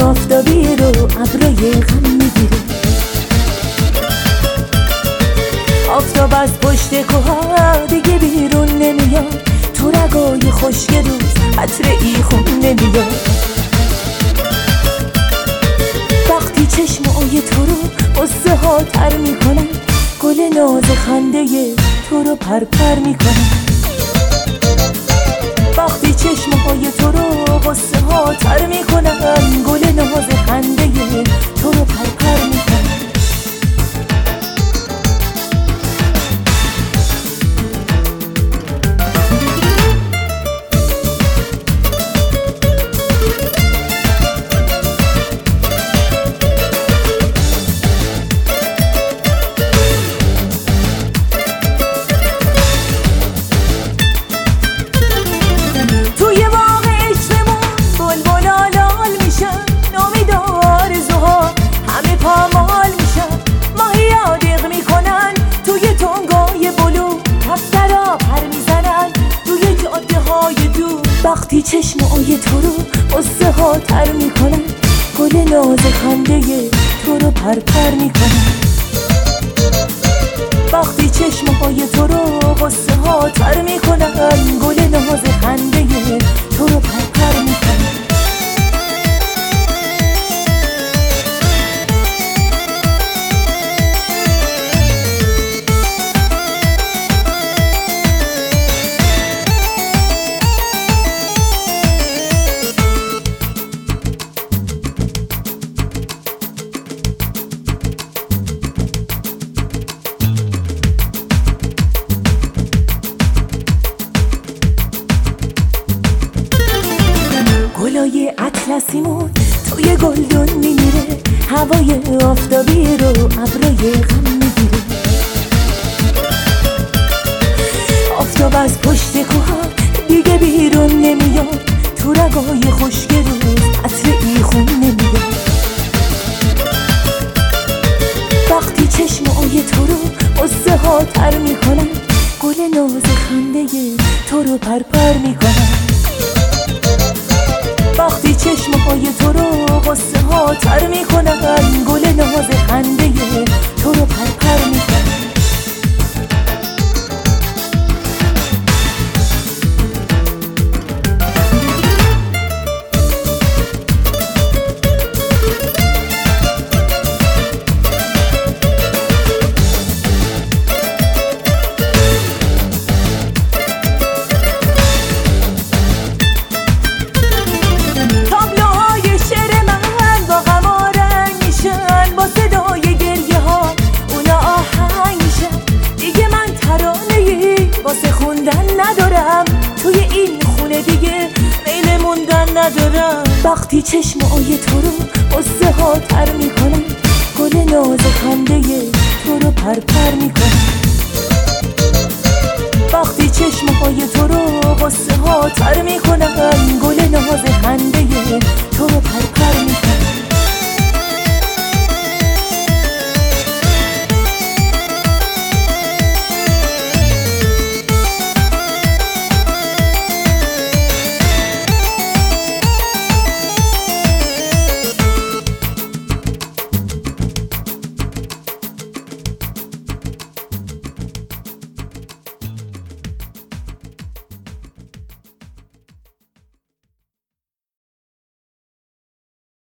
آفتابی رو ابرای غم میگیره. آفتاب از پشت کوها دیگه بیرون نمیاد، تو رگای خشک روز قطره‌ای خون نمیاد. وقتی چشمای تو رو قصه ها تر میکنن، گل ناز خنده تو رو پرپر میکنن. وقتی چشمهای تو رو قصه ها تر میکنن، گل ناز خنده تو رو پرپر میکنن. وقتی چشمای تو رو قصه ها تر میکنن، گل ناز خنده تو رو پرپر میکنن. وقتی چشمای تو رو قصه ها تر میکنن، گل ناز خنده تو رو پرپر میکنن. گلای اطلسیمون توی گلدون میمیره، هوای آفتابی رو ابرای غم میگیره. آفتاب از پشت کوها دیگه بیرون نمیاد، تو رگای خشک روز قطره‌ای خون نمیاد. وقتی چشمای تو رو قصه ها تر میکنن، گل ناز خنده تو رو پرپر میکنن. وقتی چشمهای تو رو قصه ها تر میکنن، گل ناز خنده تو رو پرپر میکنن. واسه خوندن ندارم توی این خونه، دیگه میل موندن ندارم. وقتی چشمای تو رو قصه ها تر میکنن، گل ناز خنده تو رو پرپر میکنن. وقتی چشمای تو رو قصه ها تر میکنن، گل ناز خنده تو رو پرپر میکنن.